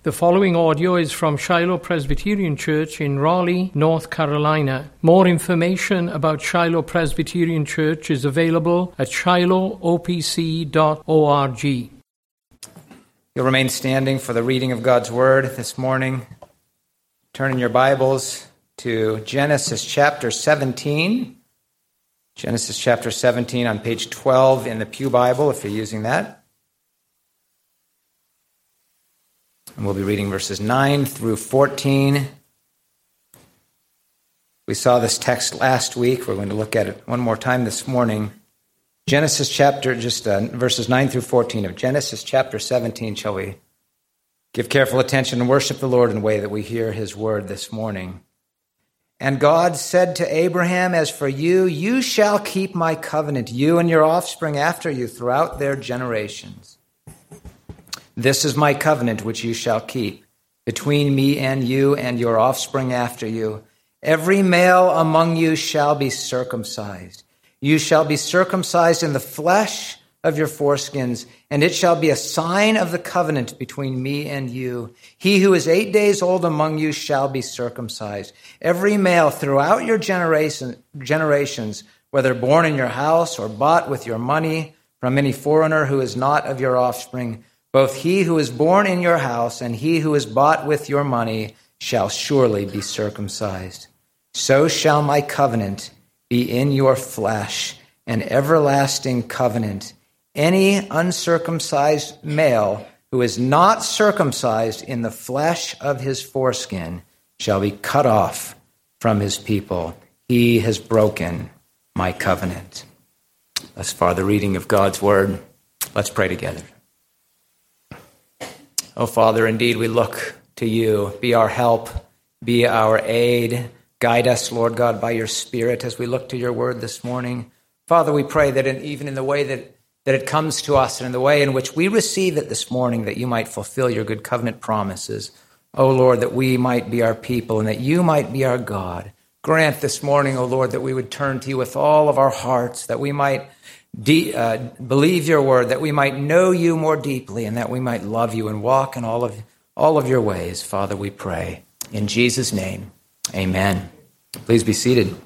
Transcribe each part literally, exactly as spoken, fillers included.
The following audio is from Shiloh Presbyterian Church in Raleigh, North Carolina. More information about Shiloh Presbyterian Church is available at shiloh o p c dot org. You'll remain standing for the reading of God's Word this morning. Turn in your Bibles to Genesis chapter seventeen. Genesis chapter seventeen on page twelve in the Pew Bible, if you're using that. And we'll be reading verses nine through fourteen. We saw this text last week. We're going to look at it one more time this morning. Genesis chapter, just uh, verses nine through fourteen of Genesis chapter seventeen. Shall we give careful attention and worship the Lord in a way that we hear his word this morning? And God said to Abraham, "As for you, you shall keep my covenant, you and your offspring after you throughout their generations. This is my covenant which you shall keep between me and you and your offspring after you. Every male among you shall be circumcised. You shall be circumcised in the flesh of your foreskins, and it shall be a sign of the covenant between me and you. He who is eight days old among you shall be circumcised. Every male throughout your generation, generations, whether born in your house or bought with your money from any foreigner who is not of your offspring, both he who is born in your house and he who is bought with your money shall surely be circumcised. So shall my covenant be in your flesh, an everlasting covenant. Any uncircumcised male who is not circumcised in the flesh of his foreskin shall be cut off from his people. He has broken my covenant." Thus far, the reading of God's word. Let's pray together. Oh, Father, indeed we look to you. Be our help, be our aid. Guide us, Lord God, by your Spirit as we look to your word this morning. Father, we pray that in, even in the way that, that it comes to us and in the way in which we receive it this morning, that you might fulfill your good covenant promises. Oh, Lord, that we might be our people and that you might be our God. Grant this morning, oh, Lord, that we would turn to you with all of our hearts, that we might De- uh, believe your word, that we might know you more deeply and that we might love you and walk in all of all of your ways. Father, we pray. In Jesus' name, amen. Please be seated.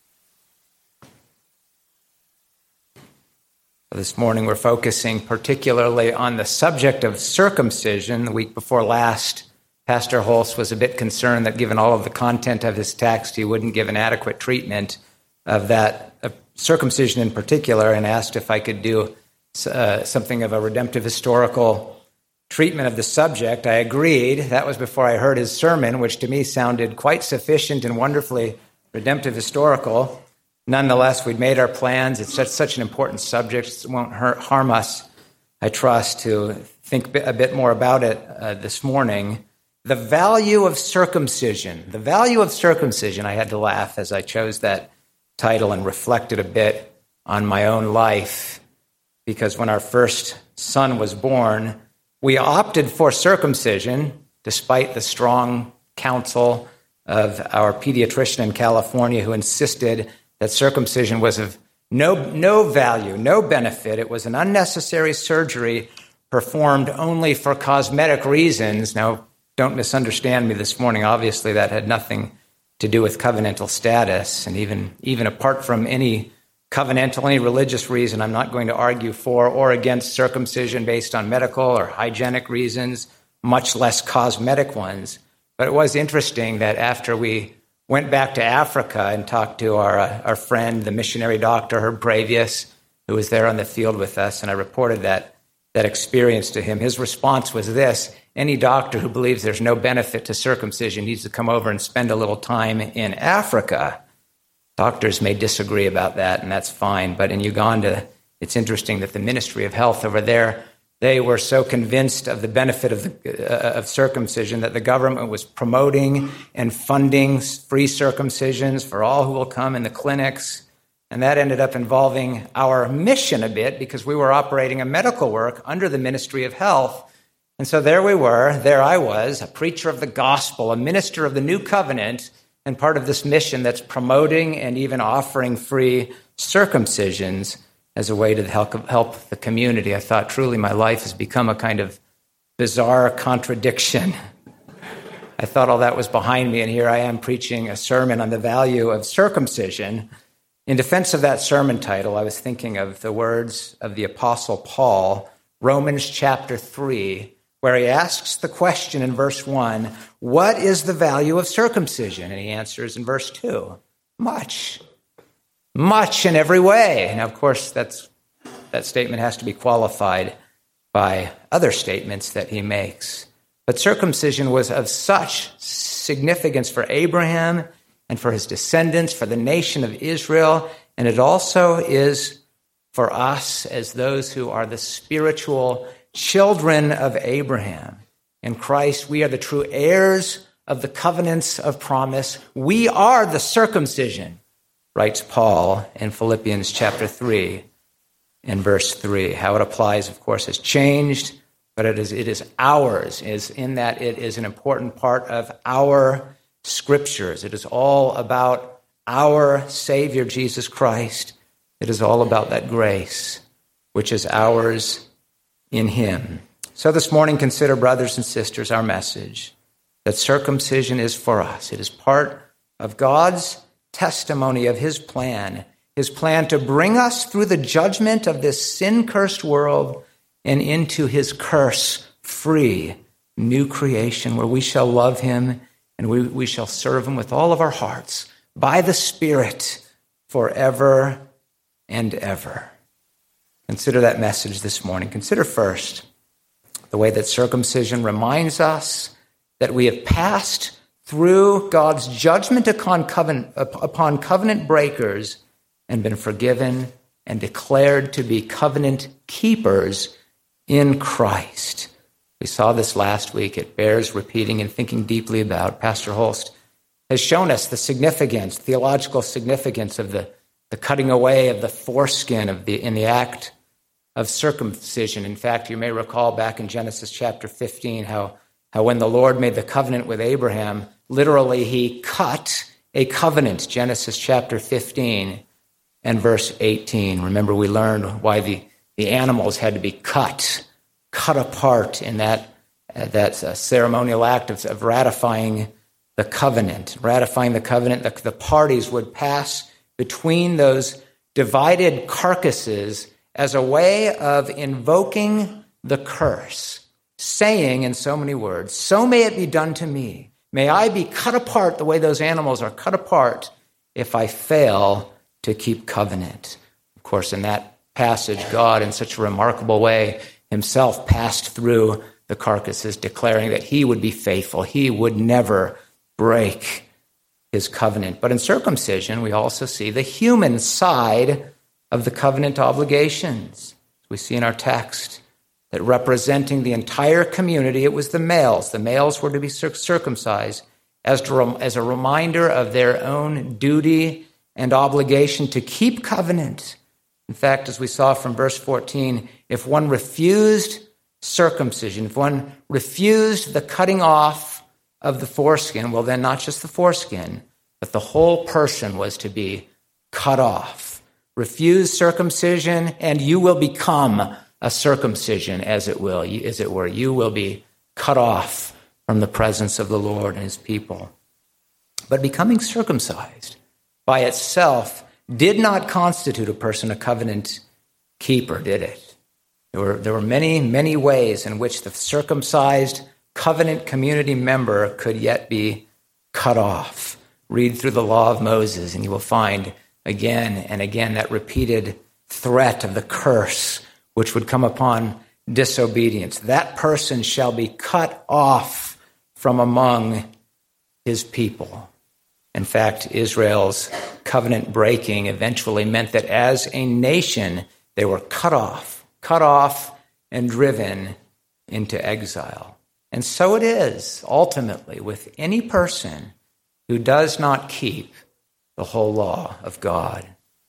This morning we're focusing particularly on the subject of circumcision. The week before last, Pastor Holst was a bit concerned that given all of the content of his text, he wouldn't give an adequate treatment of that of circumcision in particular, and asked if I could do uh, something of a redemptive historical treatment of the subject. I agreed. That was before I heard his sermon, which to me sounded quite sufficient and wonderfully redemptive historical. Nonetheless, we'd made our plans. It's such, such an important subject. It won't hurt, harm us, I trust, to think a bit more about it uh, this morning. The value of circumcision. The value of circumcision. I had to laugh as I chose that title and reflected a bit on my own life, because when our first son was born, we opted for circumcision despite the strong counsel of our pediatrician in California, who insisted that circumcision was of no, no value, no benefit. It was an unnecessary surgery performed only for cosmetic reasons. Now, don't misunderstand me this morning. Obviously, that had nothing to do with covenantal status, and even, even apart from any covenantal, any religious reason, I'm not going to argue for or against circumcision based on medical or hygienic reasons, much less cosmetic ones. But it was interesting that after we went back to Africa and talked to our, uh, our friend, the missionary doctor, Herb Bravius, who was there on the field with us, and I reported that, that experience to him, his response was this: any doctor who believes there's no benefit to circumcision needs to come over and spend a little time in Africa. Doctors may disagree about that, and that's fine. But in Uganda, it's interesting that the Ministry of Health over there, they were so convinced of the benefit of, the, uh, of circumcision that the government was promoting and funding free circumcisions for all who will come in the clinics. And that ended up involving our mission a bit, because we were operating a medical work under the Ministry of Health. And so there we were, there I was, a preacher of the gospel, a minister of the new covenant, and part of this mission that's promoting and even offering free circumcisions as a way to help, help the community. I thought truly my life has become a kind of bizarre contradiction I thought all that was behind me, and here I am preaching a sermon on the value of circumcision. In defense of that sermon title, I was thinking of the words of the Apostle Paul, Romans chapter three, where he asks the question in verse one, what is the value of circumcision? And he answers in verse two, much. Much in every way. Now, of course, that's that statement has to be qualified by other statements that he makes. But circumcision was of such significance for Abraham and for his descendants, for the nation of Israel, and it also is for us as those who are the spiritual children of Abraham. In Christ, we are the true heirs of the covenants of promise. We are the circumcision, writes Paul in Philippians chapter three, in verse three. How it applies, of course, has changed, but it is it is ours, is in that it is an important part of our scriptures. It is all about our Savior, Jesus Christ. It is all about that grace, which is ours in him. So this morning, consider, brothers and sisters, our message, that circumcision is for us. It is part of God's testimony of his plan, his plan to bring us through the judgment of this sin-cursed world and into his curse-free new creation where we shall love him and we, we shall serve him with all of our hearts by the Spirit forever and ever. Consider that message this morning. Consider first the way that circumcision reminds us that we have passed through God's judgment upon covenant, upon covenant breakers and been forgiven and declared to be covenant keepers in Christ. We saw this last week. It bears repeating and thinking deeply about. Pastor Holst has shown us the significance, theological significance of the, the cutting away of the foreskin of the in the act of circumcision. In fact, you may recall back in Genesis chapter fifteen how, how when the Lord made the covenant with Abraham, literally he cut a covenant, Genesis chapter fifteen and verse eighteen. Remember, we learned why the, the animals had to be cut, cut apart in that, uh, that uh, ceremonial act of, of ratifying the covenant. Ratifying the covenant, the, the parties would pass between those divided carcasses as a way of invoking the curse, saying in so many words, so may it be done to me. May I be cut apart the way those animals are cut apart if I fail to keep covenant. Of course, in that passage, God, in such a remarkable way, himself passed through the carcasses, declaring that he would be faithful. He would never break his covenant. But in circumcision, we also see the human side of the covenant obligations. We see in our text that representing the entire community, it was the males. The males were to be circumcised as, to, as a reminder of their own duty and obligation to keep covenant. In fact, as we saw from verse fourteen, if one refused circumcision, if one refused the cutting off of the foreskin, well then not just the foreskin, but the whole person was to be cut off. Refuse circumcision, and you will become a circumcision, as it will, as it were. You will be cut off from the presence of the Lord and his people. But becoming circumcised by itself did not constitute a person a covenant keeper, did it? There were, there were many, many ways in which the circumcised covenant community member could yet be cut off. Read through the law of Moses, and you will find again and again that repeated threat of the curse which would come upon disobedience. That person shall be cut off from among his people. In fact, Israel's covenant breaking eventually meant that as a nation, they were cut off, cut off and driven into exile. And so it is ultimately with any person who does not keep the whole law of God.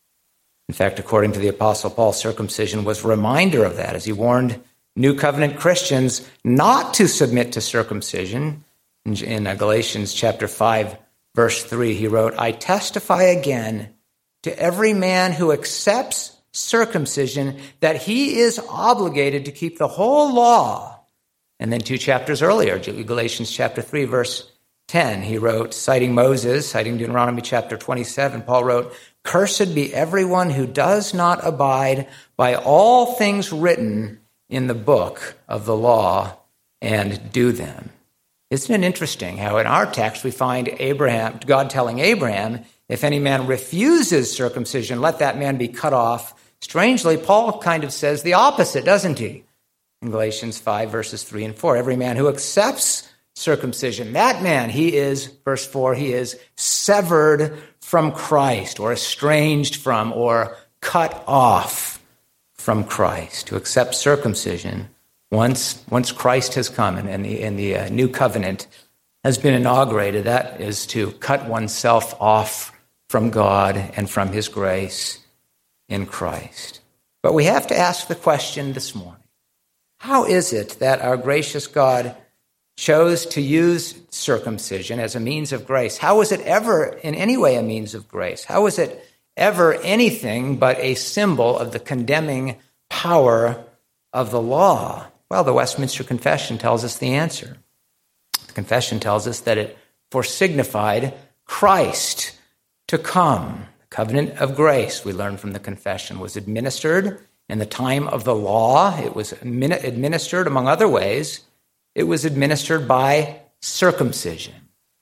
In fact, according to the Apostle Paul, circumcision was a reminder of that as he warned New Covenant Christians not to submit to circumcision. In, in Galatians chapter five, verse three, he wrote, I testify again to every man who accepts circumcision that he is obligated to keep the whole law. And then two chapters earlier, Galatians chapter three, verse ten, he wrote, citing Moses, citing Deuteronomy chapter twenty-seven, Paul wrote, "Cursed be everyone who does not abide by all things written in the book of the law and do them." Isn't it interesting how in our text we find Abraham, God telling Abraham, if any man refuses circumcision, let that man be cut off. Strangely, Paul kind of says the opposite, doesn't he? In Galatians five, verses three and four, every man who accepts circumcision, that man, he is, verse four, he is severed from Christ, or estranged from, or cut off from Christ. To accept circumcision, once once Christ has come and, and the, and the uh, new covenant has been inaugurated, that is to cut oneself off from God and from his grace in Christ. But we have to ask the question this morning, how is it that our gracious God chose to use circumcision as a means of grace? How was it ever in any way a means of grace? How was it ever anything but a symbol of the condemning power of the law? Well, the Westminster Confession tells us the answer. The Confession tells us that it foresignified Christ to come. The covenant of grace, we learn from the Confession, was administered in the time of the law. It was administered, among other ways, it was administered by circumcision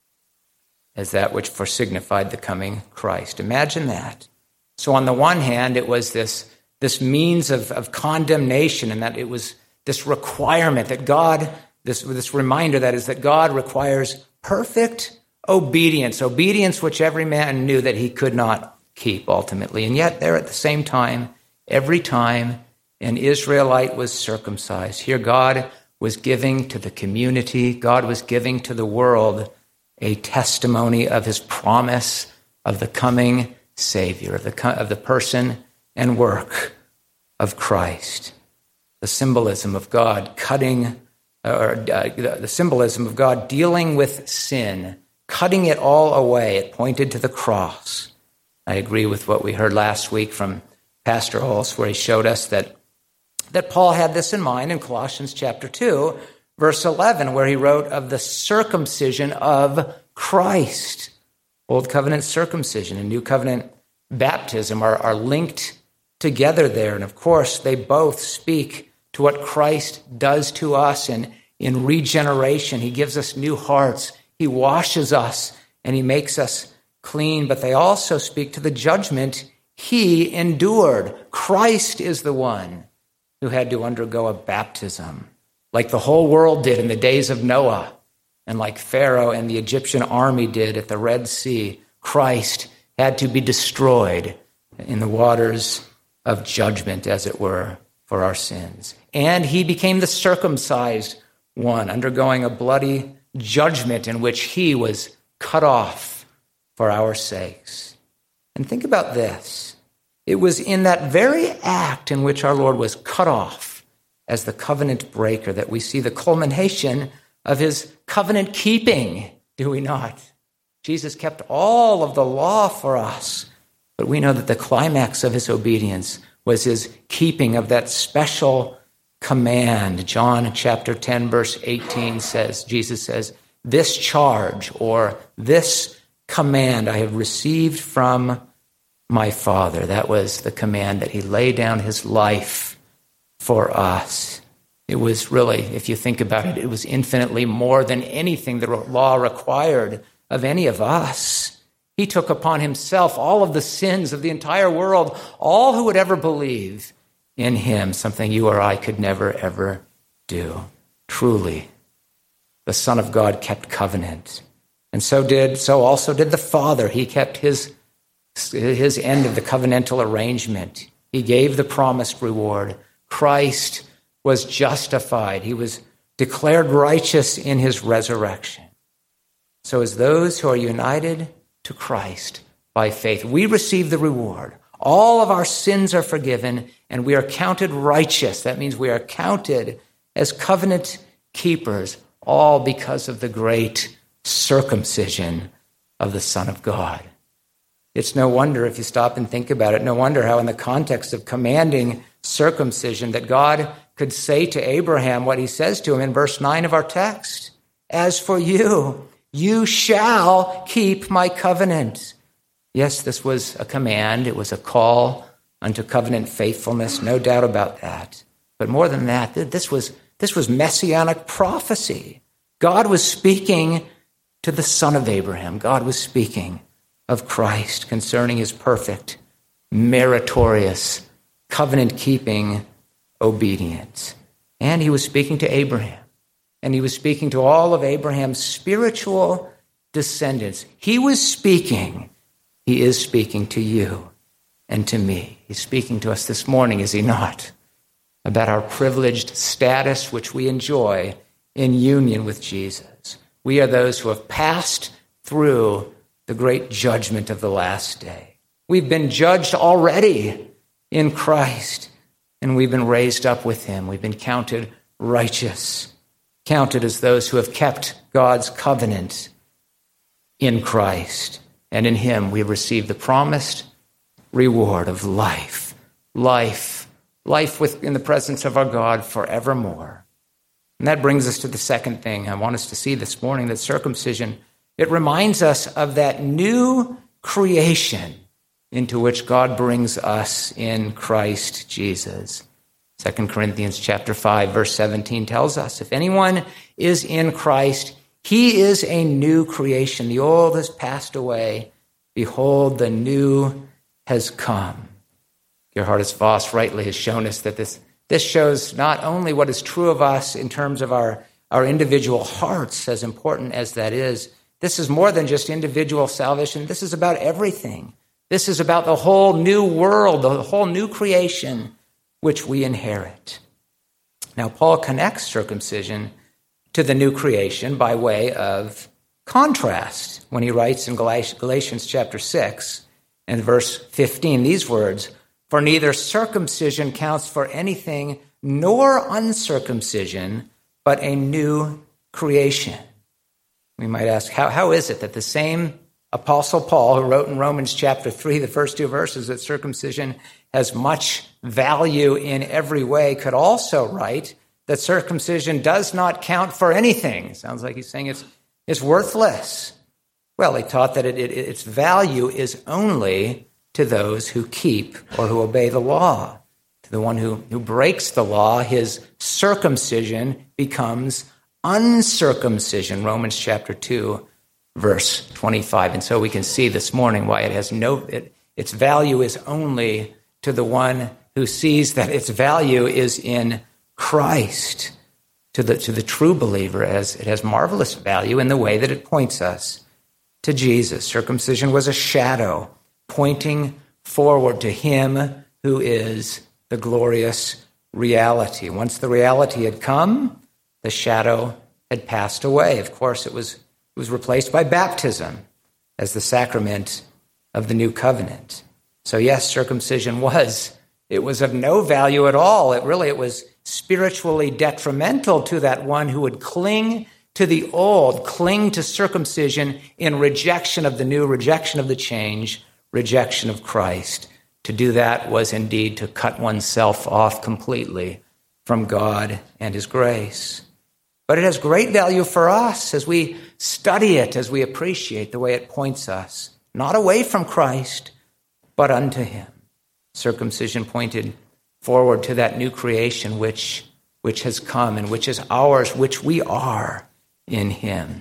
as that which foresignified the coming Christ. Imagine that. So on the one hand, it was this, this means of, of condemnation, and that it was this requirement that God, this, this reminder that is that God requires perfect obedience, obedience which every man knew that he could not keep ultimately. And yet there at the same time, every time an Israelite was circumcised, here God was giving to the community, God was giving to the world a testimony of his promise of the coming Savior, of the, of the person and work of Christ. The symbolism of God cutting, or uh, the symbolism of God dealing with sin, cutting it all away. It pointed to the cross. I agree with what we heard last week from Pastor Holst, where he showed us that that Paul had this in mind in Colossians chapter two, verse eleven, where he wrote of the circumcision of Christ. Old covenant circumcision and new covenant baptism are, are linked together there. And of course, they both speak to what Christ does to us in, in regeneration. He gives us new hearts. He washes us and he makes us clean. But they also speak to the judgment he endured. Christ is the one who had to undergo a baptism, like the whole world did in the days of Noah, and like Pharaoh and the Egyptian army did at the Red Sea. Christ had to be destroyed in the waters of judgment, as it were, for our sins. And he became the circumcised one, undergoing a bloody judgment in which he was cut off for our sakes. And think about this. It was in that very act in which our Lord was cut off as the covenant breaker that we see the culmination of his covenant keeping, do we not? Jesus kept all of the law for us, but we know that the climax of his obedience was his keeping of that special command. John chapter ten, verse eighteen says, Jesus says, "This charge," or "this command, I have received from my Father." That was the command that he laid down his life for us. It was really, if you think about it, it was infinitely more than anything the law required of any of us. He took upon himself all of the sins of the entire world, all who would ever believe in him, something you or I could never, ever do. Truly, the Son of God kept covenant. And so did, so also did the Father. He kept his his end of the covenantal arrangement. He gave the promised reward. Christ was justified. He was declared righteous in his resurrection. So as those who are united to Christ by faith, we receive the reward. All of our sins are forgiven, and we are counted righteous. That means we are counted as covenant keepers, all because of the great circumcision of the Son of God. It's no wonder, if you stop and think about it, no wonder how in the context of commanding circumcision that God could say to Abraham what he says to him in verse nine of our text. "As for you, You shall keep my covenant. Yes, this was a command. It was a call unto covenant faithfulness, no doubt about that. But more than that, this was, this was messianic prophecy. God was speaking to the son of Abraham. God was speaking of Christ concerning his perfect, meritorious, covenant-keeping obedience. And he was speaking to Abraham. And he was speaking to all of Abraham's spiritual descendants. He was speaking. He is speaking to you and to me. He's speaking to us this morning, is he not? About our privileged status which we enjoy in union with Jesus. We are those who have passed through the great judgment of the last day. We've been judged already in Christ, and we've been raised up with him. We've been counted righteous, counted as those who have kept God's covenant in Christ. And in him we have received the promised reward of life, life, life within the presence of our God forevermore. And that brings us to the second thing I want us to see this morning, that circumcision, it reminds us of that new creation into which God brings us in Christ Jesus. Second Corinthians chapter five, verse seventeen tells us, if anyone is in Christ, he is a new creation. The old has passed away. Behold, the new has come. Gerhardus Voss rightly has shown us that this, this shows not only what is true of us in terms of our, our individual hearts, as important as that is. This is more than just individual salvation. This is about everything. This is about the whole new world, the whole new creation which we inherit. Now, Paul connects circumcision to the new creation by way of contrast when he writes in Galatians chapter six and verse fifteen these words, for neither circumcision counts for anything nor uncircumcision, but a new creation. We might ask, how, how is it that the same Apostle Paul, who wrote in Romans chapter three, the first two verses, that circumcision has much value in every way, could also write that circumcision does not count for anything? Sounds like he's saying it's, it's worthless. Well, he taught that it, it, its value is only to those who keep or who obey the law. To the one who, who breaks the law, his circumcision becomes uncircumcision. Romans chapter two, verse twenty-five. And so we can see this morning why it has no, it, its value is only to the one who sees that its value is in Christ. To the, to the true believer, as it has marvelous value in the way that it points us to Jesus. Circumcision was a shadow pointing forward to him who is the glorious reality. Once the reality had come, the shadow had passed away. Of course, it was, it was replaced by baptism as the sacrament of the new covenant. So yes, circumcision was, it was of no value at all. It really, it was spiritually detrimental to that one who would cling to the old, cling to circumcision in rejection of the new, rejection of the change, rejection of Christ. To do that was indeed to cut oneself off completely from God and his grace. But it has great value for us as we study it, as we appreciate the way it points us, not away from Christ, but unto him. Circumcision pointed forward to that new creation which, which has come and which is ours, which we are in him.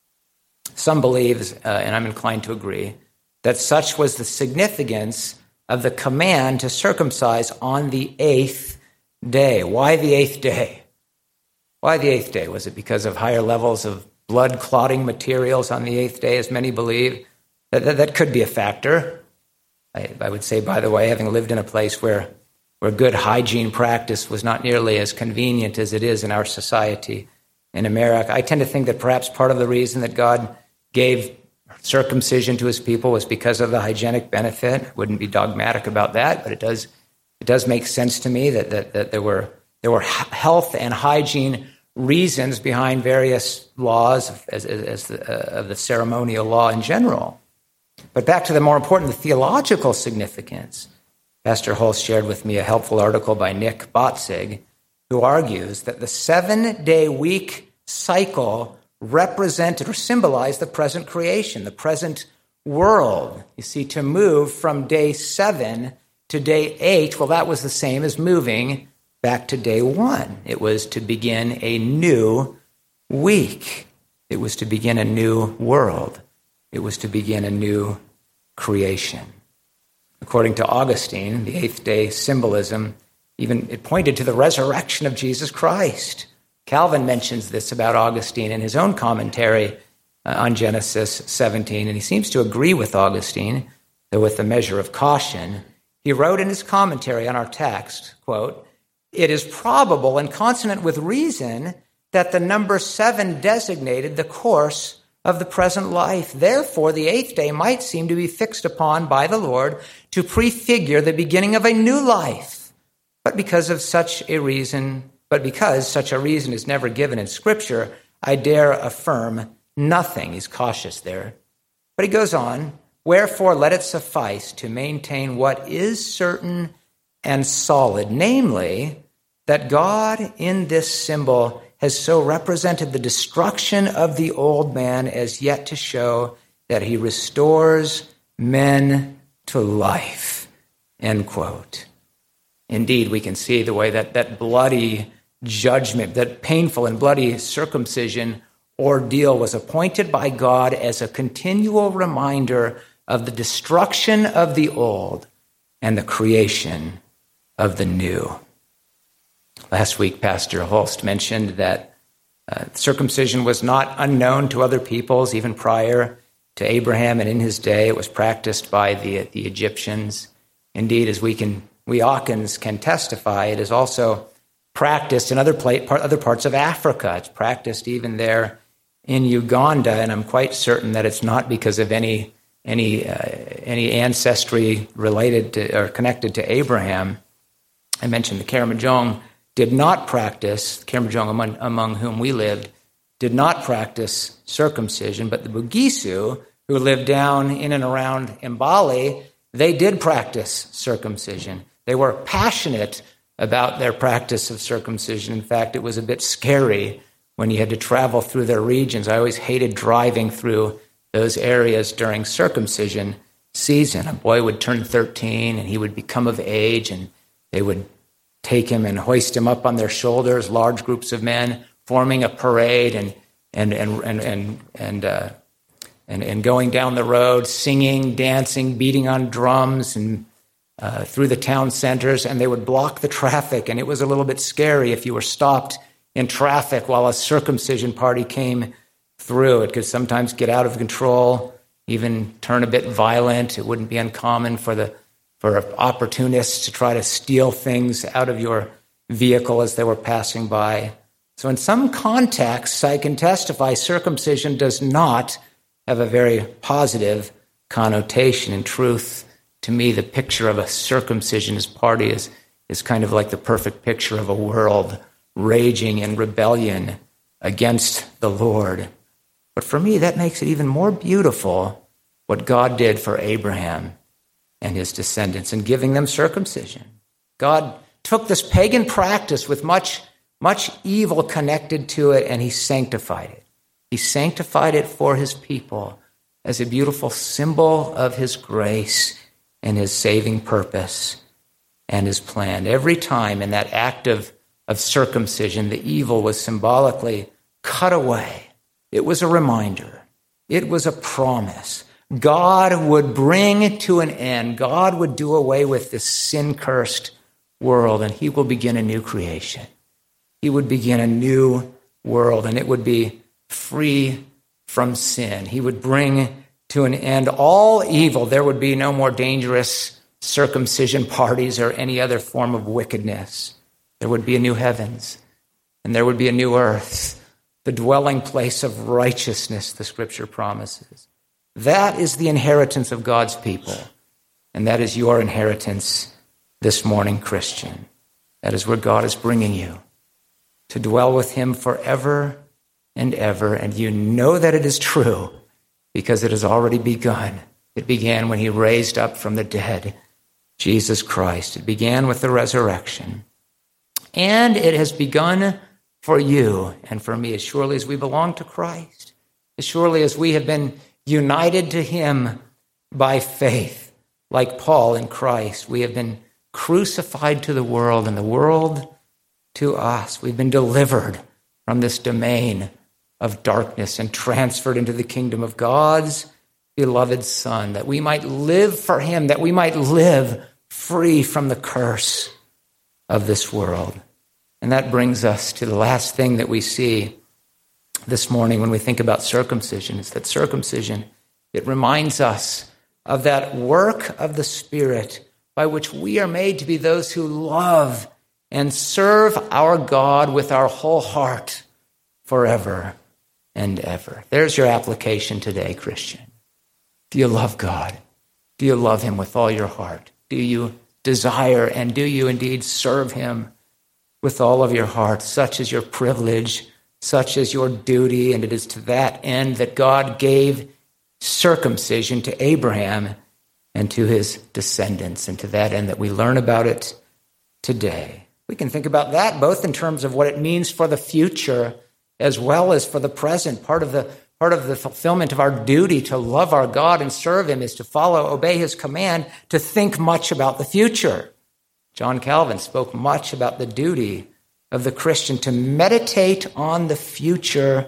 Some believe, uh, and I'm inclined to agree, that such was the significance of the command to circumcise on the eighth day. Why the eighth day? Why the eighth day? Was it because of higher levels of blood clotting materials on the eighth day, as many believe? That, that, that could be a factor. I, I would say, by the way, having lived in a place where, where good hygiene practice was not nearly as convenient as it is in our society in America, I tend to think that perhaps part of the reason that God gave circumcision to his people was because of the hygienic benefit. I wouldn't be dogmatic about that, but it does it does make sense to me that that, that there were there were health and hygiene reasons behind various laws as, as, as the, uh, of the ceremonial law in general. But back to the more important, the theological significance. Pastor Holst shared with me a helpful article by Nick Botzig, who argues that the seven-day week cycle represented or symbolized the present creation, the present world. You see, to move from day seven to day eight, well, that was the same as moving back to day one. It was to begin a new week. It was to begin a new world. It was to begin a new creation. According to Augustine, the eighth day symbolism, even it pointed to the resurrection of Jesus Christ. Calvin mentions this about Augustine in his own commentary uh, on Genesis seventeen, and he seems to agree with Augustine, though with a measure of caution. He wrote in his commentary on our text, quote, "It is probable and consonant with reason that the number seven designated the course of the present life. Therefore, the eighth day might seem to be fixed upon by the Lord to prefigure the beginning of a new life. But because of such a reason, but because such a reason is never given in Scripture, I dare affirm nothing." He's cautious there. But he goes on, "Wherefore let it suffice to maintain what is certain and solid, namely, that God in this symbol has so represented the destruction of the old man as yet to show that he restores men to life." End quote. Indeed, we can see the way that that bloody judgment, that painful and bloody circumcision ordeal was appointed by God as a continual reminder of the destruction of the old and the creation of the new. Last week, Pastor Holst mentioned that uh, circumcision was not unknown to other peoples, even prior to Abraham, and in his day it was practiced by the, the Egyptians. Indeed, as we can, we Occans can testify, it is also practiced in other, pla- part, other parts of Africa. It's practiced even there in Uganda, and I'm quite certain that it's not because of any any uh, any ancestry related to or connected to Abraham. I mentioned the Karamojong did not practice, Karamojong among, among whom we lived, did not practice circumcision, but the Bugisu, who lived down in and around Mbali, they did practice circumcision. They were passionate about their practice of circumcision. In fact, it was a bit scary when you had to travel through their regions. I always hated driving through those areas during circumcision season. A boy would turn thirteen and he would become of age, and they would take him and hoist him up on their shoulders, large groups of men forming a parade and and and and and and, uh, and, and going down the road, singing, dancing, beating on drums and uh, through the town centers, and they would block the traffic. And it was a little bit scary if you were stopped in traffic while a circumcision party came through. It could sometimes get out of control, even turn a bit violent. It wouldn't be uncommon for the for opportunists to try to steal things out of your vehicle as they were passing by. So in some contexts, I can testify circumcision does not have a very positive connotation. In truth, to me, the picture of a circumcisionist party is, is kind of like the perfect picture of a world raging in rebellion against the Lord. But for me, that makes it even more beautiful what God did for Abraham and his descendants in giving them circumcision. God took this pagan practice with much, much evil connected to it, and he sanctified it. He sanctified it for his people as a beautiful symbol of his grace and his saving purpose and his plan. Every time in that act of, of circumcision, the evil was symbolically cut away. It was a reminder. It was a promise. God would bring to an end. God would do away with this sin-cursed world, and he will begin a new creation. He would begin a new world, and it would be free from sin. He would bring to an end all evil. There would be no more dangerous circumcision parties or any other form of wickedness. There would be a new heavens, and there would be a new earth, the dwelling place of righteousness, the Scripture promises. That is the inheritance of God's people, and that is your inheritance this morning, Christian. That is where God is bringing you, to dwell with him forever and ever, and you know that it is true because it has already begun. It began when he raised up from the dead Jesus Christ. It began with the resurrection, and it has begun for you and for me, as surely as we belong to Christ, as surely as we have been united to him by faith, like Paul in Christ. We have been crucified to the world and the world to us. We've been delivered from this domain of darkness and transferred into the kingdom of God's beloved Son, that we might live for him, that we might live free from the curse of this world. And that brings us to the last thing that we see this morning when we think about circumcision, is that circumcision, it reminds us of that work of the Spirit by which we are made to be those who love and serve our God with our whole heart forever and ever. There's your application today, Christian. Do you love God? Do you love him with all your heart? Do you desire and do you indeed serve him with all of your heart? Such is your privilege, such is your duty, and it is to that end that God gave circumcision to Abraham and to his descendants, and to that end that we learn about it today. We can think about that both in terms of what it means for the future as well as for the present. Part of the part of the fulfillment of our duty to love our God and serve him is to follow, obey his command, to think much about the future. John Calvin spoke much about the duty of the Christian to meditate on the future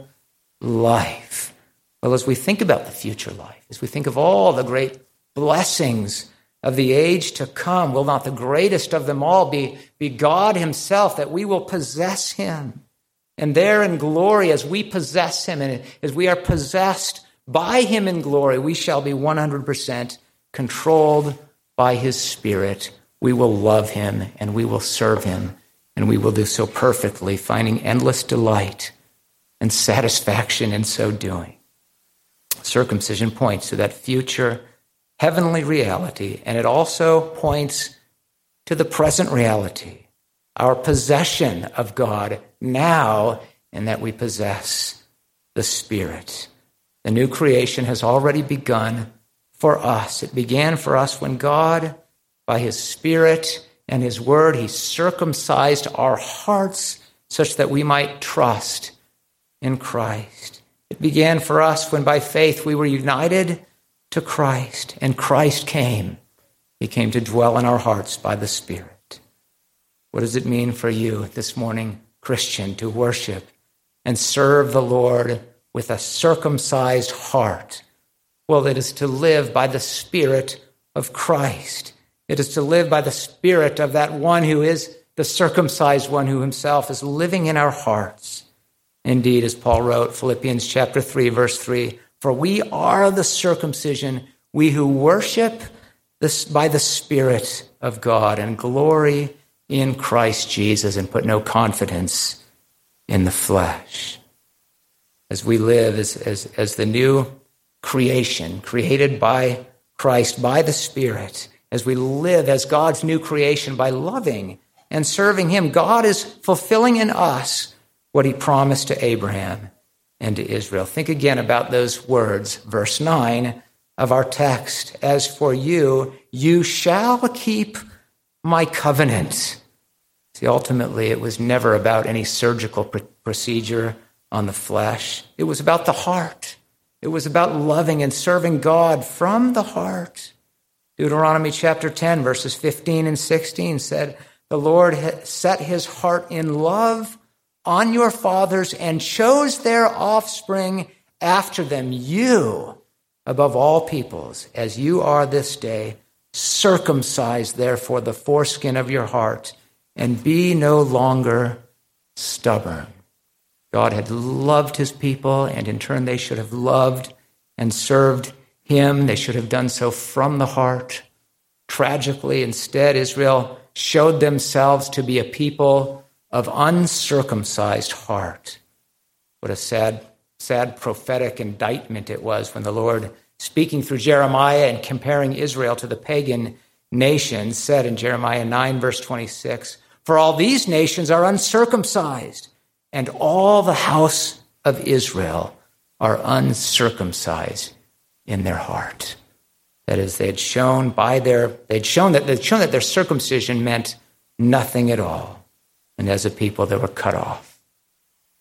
life. Well, as we think about the future life, as we think of all the great blessings of the age to come, will not the greatest of them all be, be God himself, that we will possess him? And there in glory, as we possess him and as we are possessed by him in glory, we shall be one hundred percent controlled by his Spirit. We will love him and we will serve him, and we will do so perfectly, finding endless delight and satisfaction in so doing. Circumcision points to that future heavenly reality, and it also points to the present reality, our possession of God now, and that we possess the Spirit. The new creation has already begun for us. It began for us when God, by his Spirit and his word, he circumcised our hearts such that we might trust in Christ. It began for us when by faith we were united to Christ, and Christ came. He came to dwell in our hearts by the Spirit. What does it mean for you this morning, Christian, to worship and serve the Lord with a circumcised heart? Well, it is to live by the Spirit of Christ. It is to live by the Spirit of that one who is the circumcised one, who himself is living in our hearts. Indeed, as Paul wrote, Philippians chapter three, verse three, for we are the circumcision, we who worship this by the Spirit of God and glory in Christ Jesus and put no confidence in the flesh. As we live as, as, as the new creation created by Christ, by the Spirit, as we live as God's new creation by loving and serving him, God is fulfilling in us what he promised to Abraham and to Israel. Think again about those words, verse nine of our text. As for you, you shall keep my covenant. See, ultimately, it was never about any surgical pr- procedure on the flesh. It was about the heart. It was about loving and serving God from the heart. Deuteronomy chapter ten, verses fifteen and sixteen said, the Lord set his heart in love on your fathers and chose their offspring after them, you above all peoples, as you are this day. Circumcise therefore the foreskin of your heart, and be no longer stubborn. God had loved his people, and in turn they should have loved and served him. They should have done so from the heart. Tragically, instead, Israel showed themselves to be a people of uncircumcised heart. What a sad, sad prophetic indictment it was when the Lord, speaking through Jeremiah and comparing Israel to the pagan nations, said in Jeremiah nine, verse twenty-six, for all these nations are uncircumcised, and all the house of Israel are uncircumcised in their heart. That is, they had shown by their, they'd shown that they'd shown that their circumcision meant nothing at all. And as a people, they were cut off.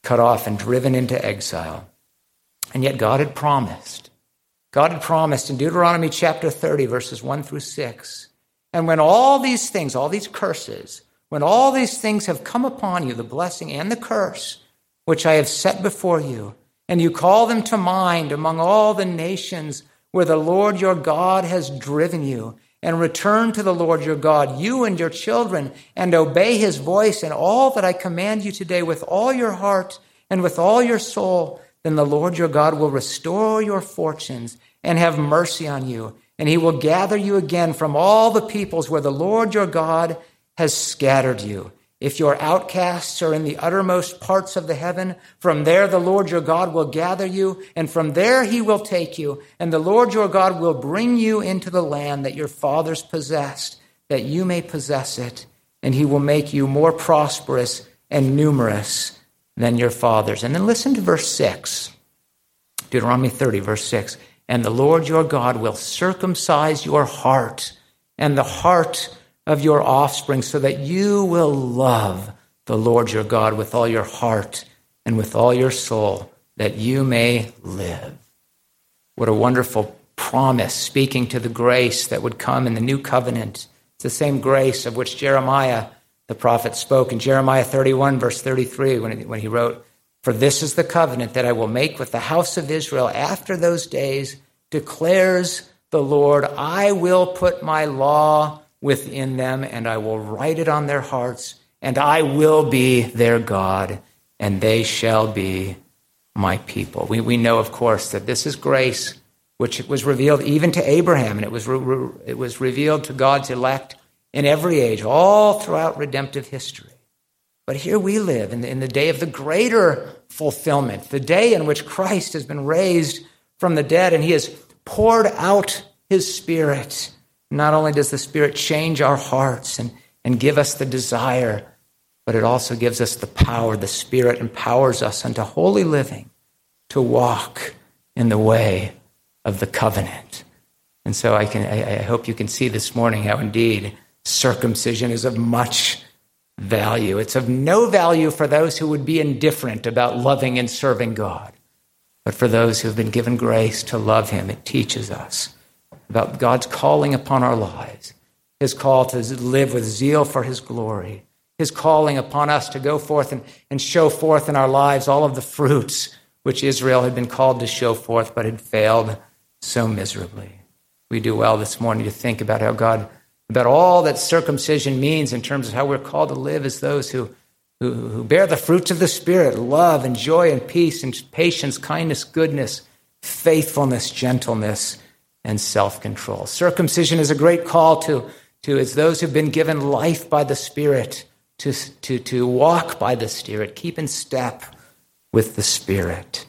cut off and driven into exile. And yet God had promised. God had promised in Deuteronomy chapter thirty, verses one through six. And when all these things, all these curses, when all these things have come upon you, the blessing and the curse, which I have set before you, and you call them to mind among all the nations where the Lord your God has driven you, and return to the Lord your God, you and your children, and obey his voice and all that I command you today with all your heart and with all your soul, then the Lord your God will restore your fortunes and have mercy on you, and he will gather you again from all the peoples where the Lord your God has scattered you. If your outcasts are in the uttermost parts of the heaven, from there the Lord your God will gather you, and from there he will take you, and the Lord your God will bring you into the land that your fathers possessed, that you may possess it, and he will make you more prosperous and numerous than your fathers. And then listen to verse six, Deuteronomy thirty, verse six. And the Lord your God will circumcise your heart and the heart of your offspring, so that you will love the Lord your God with all your heart and with all your soul, that you may live. What a wonderful promise, speaking to the grace that would come in the new covenant. It's the same grace of which Jeremiah, the prophet, spoke in Jeremiah thirty-one, verse thirty-three, when he, when he wrote, "For this is the covenant that I will make with the house of Israel after those days, declares the Lord, I will put my law within them, and I will write it on their hearts, and I will be their God, and they shall be my people." We, we know, of course, that this is grace which was revealed even to Abraham, and it was, re, it was revealed to God's elect in every age, all throughout redemptive history. But here we live in the, in the day of the greater fulfillment, the day in which Christ has been raised from the dead, and he has poured out his Spirit. Not only does the Spirit change our hearts and, and give us the desire, but it also gives us the power. The Spirit empowers us unto holy living, to walk in the way of the covenant. And so I can I, I hope you can see this morning how indeed circumcision is of much value. It's of no value for those who would be indifferent about loving and serving God. But for those who have been given grace to love him, it teaches us about God's calling upon our lives, his call to live with zeal for his glory, his calling upon us to go forth and, and show forth in our lives all of the fruits which Israel had been called to show forth but had failed so miserably. We do well this morning to think about how God, about all that circumcision means in terms of how we're called to live as those who, who, who bear the fruits of the Spirit, love and joy and peace and patience, kindness, goodness, faithfulness, gentleness, and self-control. Circumcision is a great call to, to as those who've been given life by the Spirit, to, to, to walk by the Spirit, keep in step with the Spirit.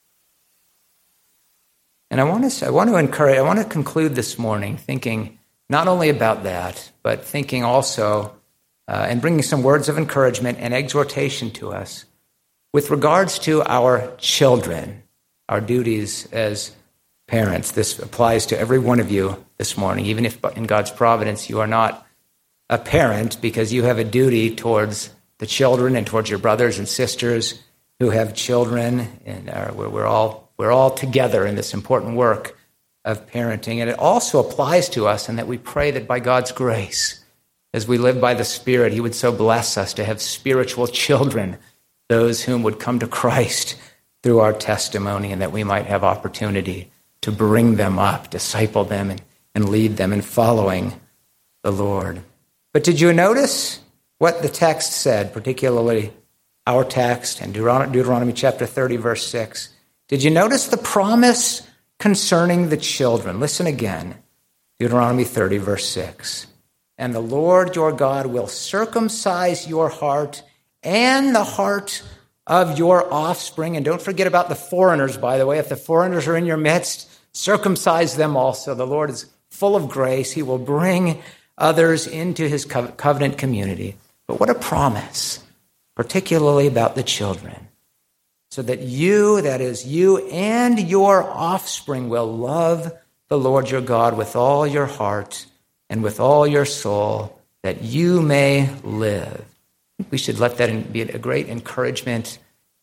And I want to, I want to encourage, I want to conclude this morning thinking not only about that, but thinking also uh, and bringing some words of encouragement and exhortation to us with regards to our children, our duties as parents. This applies to every one of you this morning, even if in God's providence you are not a parent, because you have a duty towards the children and towards your brothers and sisters who have children, and are, we're, we're all we're all together in this important work of parenting. And it also applies to us in that we pray that by God's grace, as we live by the Spirit, he would so bless us to have spiritual children, those whom would come to Christ through our testimony, and that we might have opportunity to bring them up, disciple them, and, and lead them in following the Lord. But did you notice what the text said, particularly our text and Deuteronomy, Deuteronomy chapter thirty, verse six? Did you notice the promise concerning the children? Listen again. Deuteronomy thirty, verse six. And the Lord your God will circumcise your heart and the heart of your offspring. And don't forget about the foreigners, by the way. If the foreigners are in your midst, circumcise them also. The Lord is full of grace. He will bring others into his covenant community. But what a promise, particularly about the children. So that you, that is you and your offspring, will love the Lord your God with all your heart and with all your soul, that you may live. We should let that be a great encouragement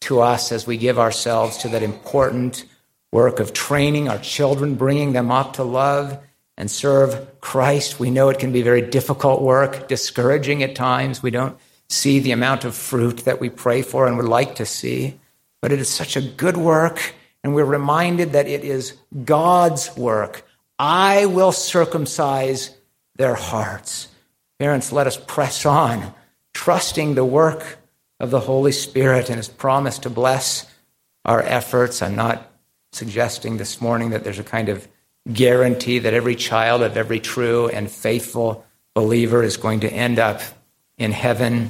to us as we give ourselves to that important work of training our children, bringing them up to love and serve Christ. We know it can be very difficult work, discouraging at times. We don't see the amount of fruit that we pray for and would like to see, but it is such a good work, and we're reminded that it is God's work. I will circumcise their hearts. Parents, let us press on, trusting the work of the Holy Spirit and his promise to bless our efforts. I'm not suggesting this morning that there's a kind of guarantee that every child of every true and faithful believer is going to end up in heaven,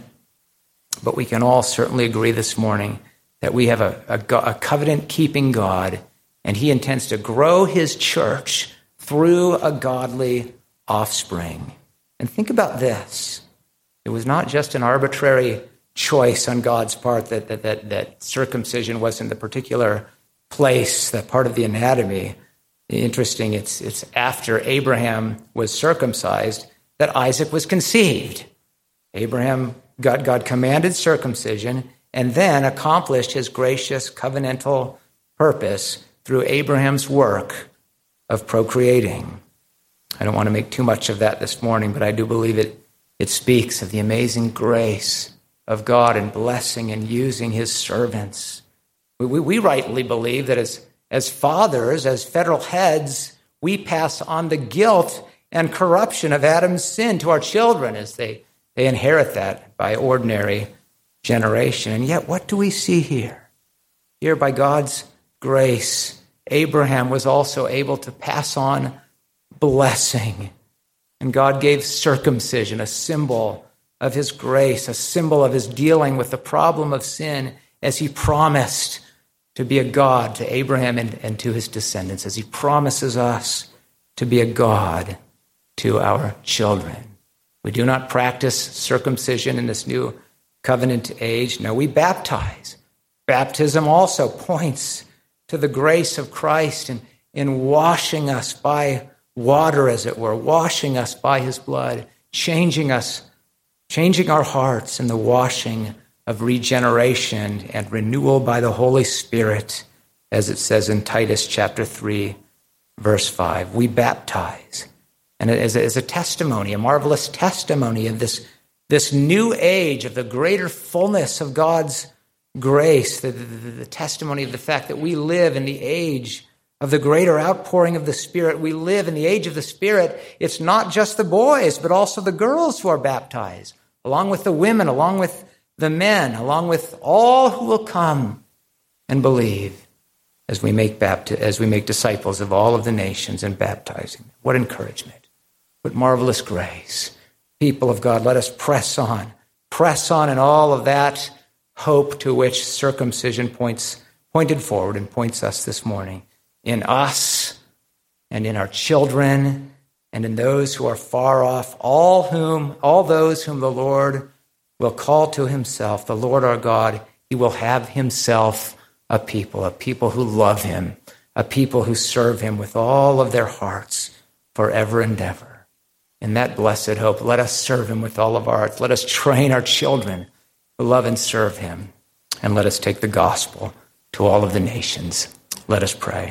but we can all certainly agree this morning that we have a, a, a covenant-keeping God, and he intends to grow his church through a godly offspring. And think about this. It was not just an arbitrary choice on God's part that, that, that, that circumcision was in the particular place, that part of the anatomy. Interesting, it's, it's after Abraham was circumcised that Isaac was conceived. Abraham, God, God commanded circumcision and then accomplished his gracious covenantal purpose through Abraham's work of procreating. I don't want to make too much of that this morning, but I do believe it, it speaks of the amazing grace of God in blessing and using his servants. We, we, we rightly believe that as, as fathers, as federal heads, we pass on the guilt and corruption of Adam's sin to our children as they, they inherit that by ordinary generation. And yet, what do we see here? Here, by God's grace, Abraham was also able to pass on blessing. And God gave circumcision, a symbol of his grace, a symbol of his dealing with the problem of sin, as he promised to be a God to Abraham and, and to his descendants, as he promises us to be a God to our children. We do not practice circumcision in this new covenant age. No, we baptize. Baptism also points to the grace of Christ in, in washing us by water, as it were, washing us by his blood, changing us, changing our hearts in the washing of regeneration and renewal by the Holy Spirit, as it says in Titus chapter three, verse five. We baptize. And as a, as a testimony, a marvelous testimony of this, this new age, of the greater fullness of God's grace, the, the, the testimony of the fact that we live in the age of the greater outpouring of the Spirit. We live in the age of the Spirit. It's not just the boys, but also the girls who are baptized, along with the women, along with the men, along with all who will come and believe as we make bapti- as we make disciples of all of the nations and baptizing them. What encouragement. What marvelous grace. People of God, let us press on. Press on in all of that hope to which circumcision points pointed forward and points us this morning. In us and in our children and in those who are far off, all whom, all those whom the Lord will call to himself, the Lord our God, he will have himself a people, a people who love him, a people who serve him with all of their hearts forever and ever. In that blessed hope, let us serve him with all of our hearts. Let us train our children to love and serve him. And let us take the gospel to all of the nations. Let us pray.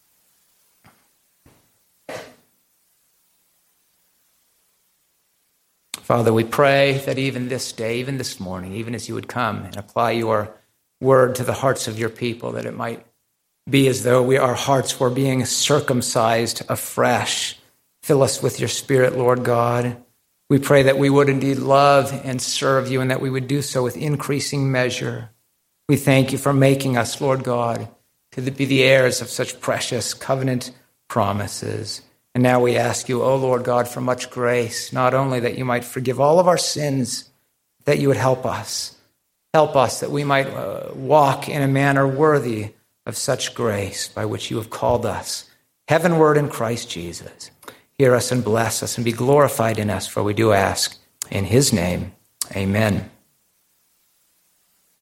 Father, we pray that even this day, even this morning, even as you would come and apply your word to the hearts of your people, that it might be as though we, our hearts were being circumcised afresh. Fill us with your Spirit, Lord God. We pray that we would indeed love and serve you and that we would do so with increasing measure. We thank you for making us, Lord God, to be the heirs of such precious covenant promises. And now we ask you, O Lord God, for much grace, not only that you might forgive all of our sins, that you would help us. Help us that we might uh, walk in a manner worthy of such grace by which you have called us heavenward in Christ Jesus. Hear us and bless us and be glorified in us, for we do ask in his name. Amen.